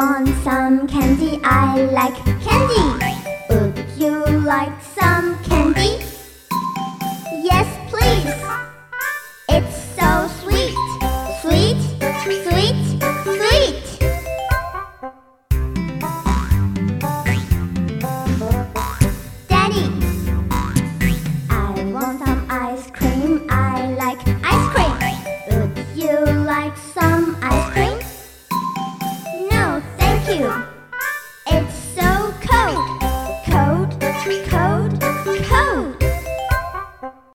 want some candy? I like candy. Would you like some candy? Yes, please. It's so sweet, sweet, sweet, sweet. Daddy, I want some ice cream. I like ice cream. Would you like some ice cream? No, thank you.